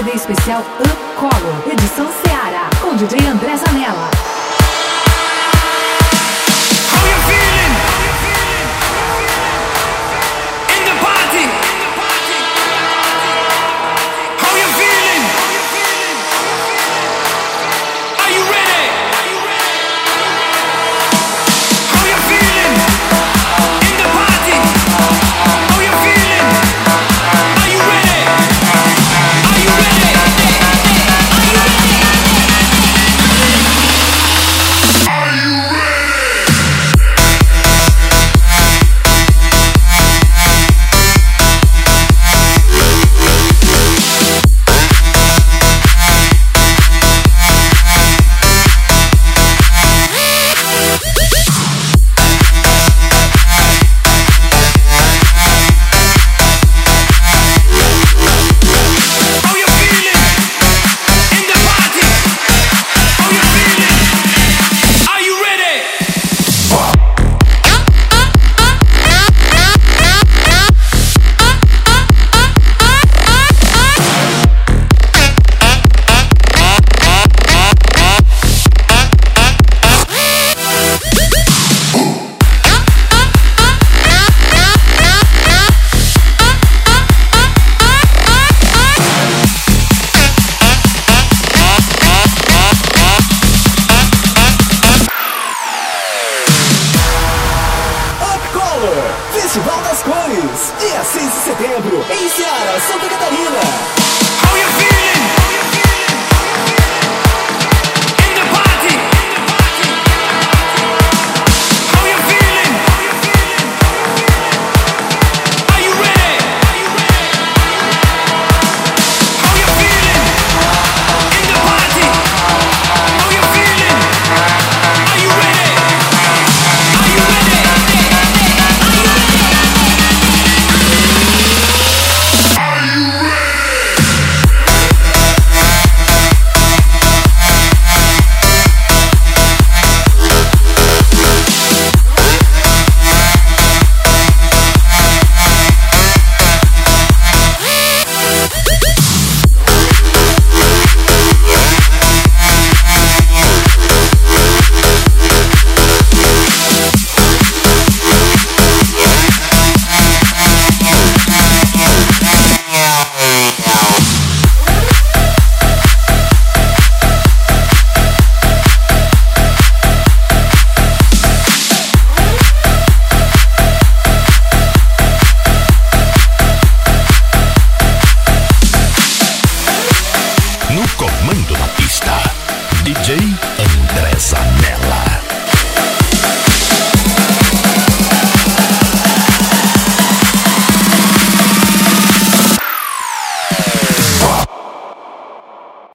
CD especial Up Color, edição Ceará, com DJ André Zanella. Festival das Cores, dia 6 de setembro, em Ceará, Santa Catarina. How you feeling? In the party. How you feeling? Are you ready? How you feeling? In the party. How you feeling? Are you ready? Are you ready? No comando da pista, DJ